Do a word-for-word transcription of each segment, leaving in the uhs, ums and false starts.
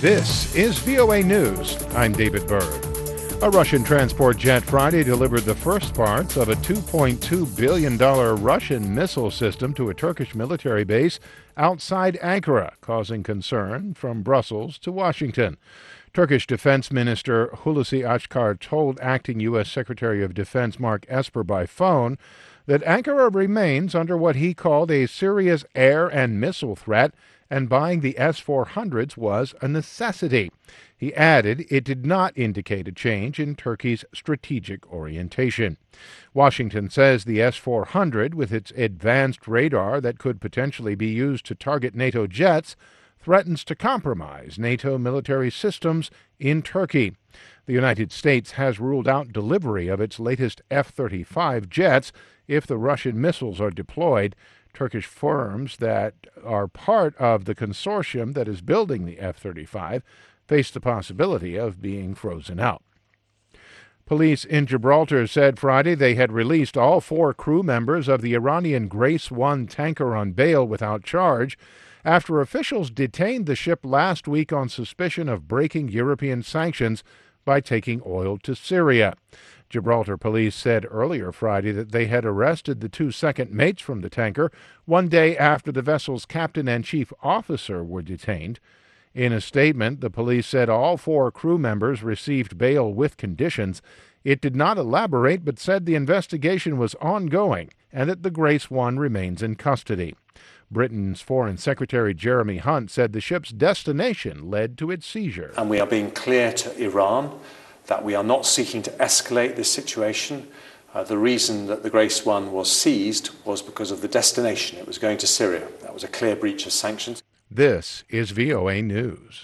This is V O A News. I'm David Byrd. A Russian transport jet Friday delivered the first parts of a two point two billion dollars Russian missile system to a Turkish military base outside Ankara, causing concern from Brussels to Washington. Turkish Defense Minister Hulusi Akar told acting U S. Secretary of Defense Mark Esper by phone that Ankara remains under what he called a serious air and missile threat, and buying the S four hundreds was a necessity. He added it did not indicate a change in Turkey's strategic orientation. Washington says the S four hundred, with its advanced radar that could potentially be used to target NATO jets, threatens to compromise NATO military systems in Turkey. The United States has ruled out delivery of its latest F thirty-five jets if the Russian missiles are deployed. Turkish firms that are part of the consortium that is building the F thirty-five face the possibility of being frozen out. Police in Gibraltar said Friday they had released all four crew members of the Iranian Grace one tanker on bail without charge after officials detained the ship last week on suspicion of breaking European sanctions by taking oil to Syria. Gibraltar police said earlier Friday that they had arrested the two second mates from the tanker one day after the vessel's captain and chief officer were detained. In a statement, the police said all four crew members received bail with conditions. It did not elaborate, but said the investigation was ongoing and that the Grace one remains in custody. Britain's Foreign Secretary Jeremy Hunt said the ship's destination led to its seizure. And we are being clear to Iran that we are not seeking to escalate this situation. Uh, the reason that the Grace one was seized was because of the destination. It was going to Syria. That was a clear breach of sanctions. This is V O A News.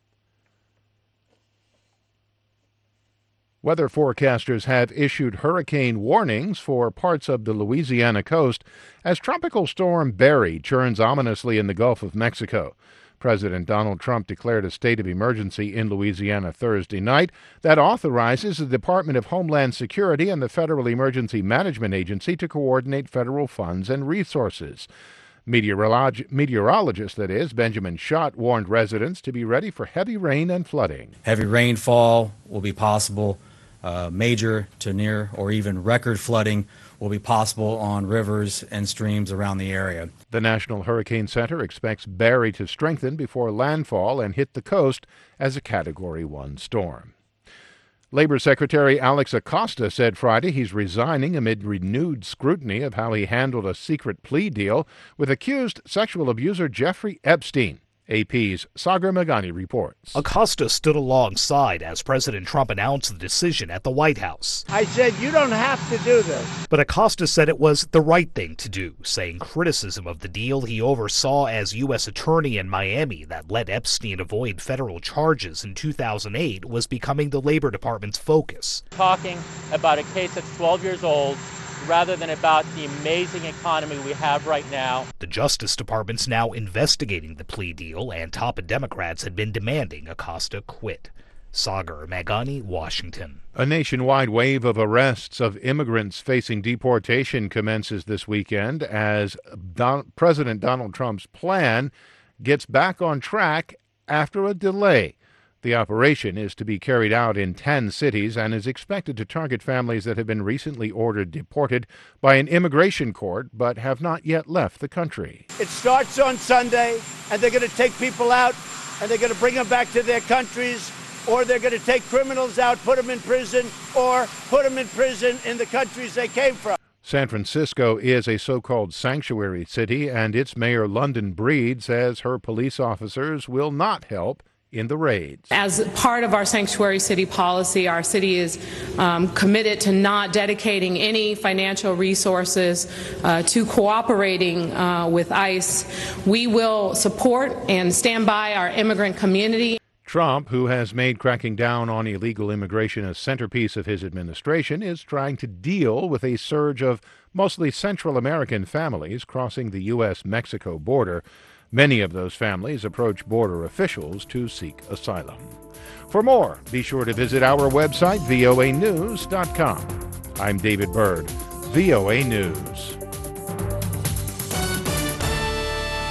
Weather forecasters have issued hurricane warnings for parts of the Louisiana coast as Tropical Storm Barry churns ominously in the Gulf of Mexico. President Donald Trump declared a state of emergency in Louisiana Thursday night that authorizes the Department of Homeland Security and the Federal Emergency Management Agency to coordinate federal funds and resources. Meteorolog- meteorologist, that is, Benjamin Schott warned residents to be ready for heavy rain and flooding. Heavy rainfall will be possible. Uh, major to near or even record flooding will be possible on rivers and streams around the area. The National Hurricane Center expects Barry to strengthen before landfall and hit the coast as a Category one storm. Labor Secretary Alex Acosta said Friday he's resigning amid renewed scrutiny of how he handled a secret plea deal with accused sexual abuser Jeffrey Epstein. A P's Sagar Meghani reports. Acosta stood alongside as President Trump announced the decision at the White House. I said, you don't have to do this. But Acosta said it was the right thing to do, saying criticism of the deal he oversaw as U S attorney in Miami that let Epstein avoid federal charges in two thousand eight was becoming the Labor Department's focus. Talking about a case that's twelve years old, rather than about the amazing economy we have right now. The Justice Department's now investigating the plea deal, and top Democrats had been demanding Acosta quit. Sagar Meghani, Washington. A nationwide wave of arrests of immigrants facing deportation commences this weekend as Don- President Donald Trump's plan gets back on track after a delay. The operation is to be carried out in ten cities and is expected to target families that have been recently ordered deported by an immigration court but have not yet left the country. It starts on Sunday, and they're going to take people out, and they're going to bring them back to their countries, or they're going to take criminals out, put them in prison, or put them in prison in the countries they came from. San Francisco is a so-called sanctuary city, and its mayor, London Breed, says her police officers will not help in the raids. As part of our sanctuary city policy, our city is um, committed to not dedicating any financial resources uh, to cooperating uh, with ICE. We will support and stand by our immigrant community. Trump, who has made cracking down on illegal immigration a centerpiece of his administration, is trying to deal with a surge of mostly Central American families crossing the U S Mexico border. Many of those families approach border officials to seek asylum. For more, be sure to visit our website, V O A news dot com. I'm David Byrd, V O A News.